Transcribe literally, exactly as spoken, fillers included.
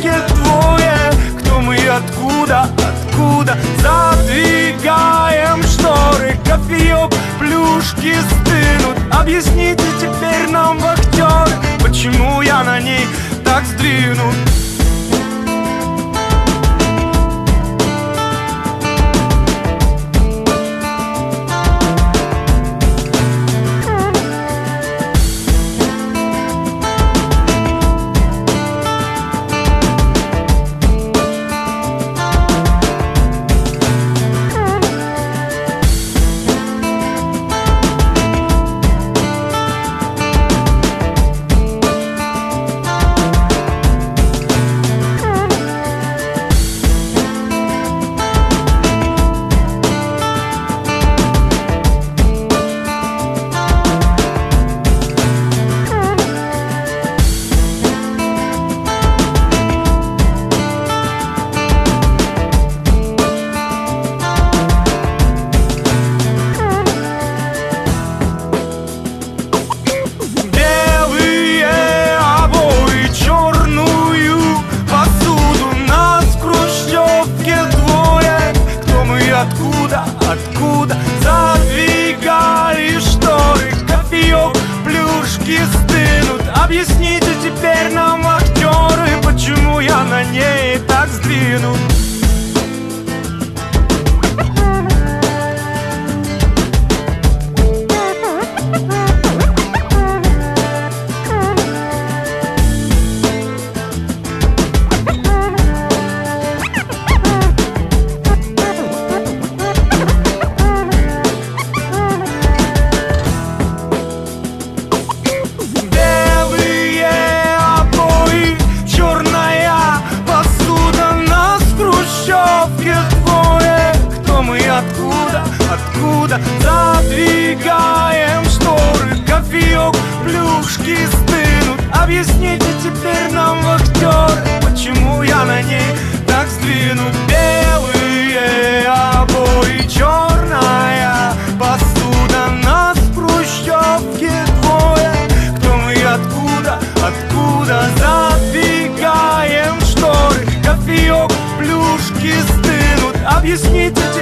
хрущевке двое. Кто мы и откуда, откуда? Задвигаем шторы, кофеек, плюшки стынут. Объясните теперь нам, вахтеры, почему я на ней так сдвинут. Откуда, откуда задвигали шторы, кофеек, плюшки стынут. Объясните теперь нам, вахтеры, почему я на ней так сдвинут. Откуда, откуда задвигаем шторы, кофеек, плюшки стынут. Объясните теперь нам, вахтеры, почему я на ней так сдвинут. Белые обои, черная посуда, нас в хрущевке двое. Кто мы и откуда, откуда задвигаем шторы, кофеек, плюшки стынут. Объясните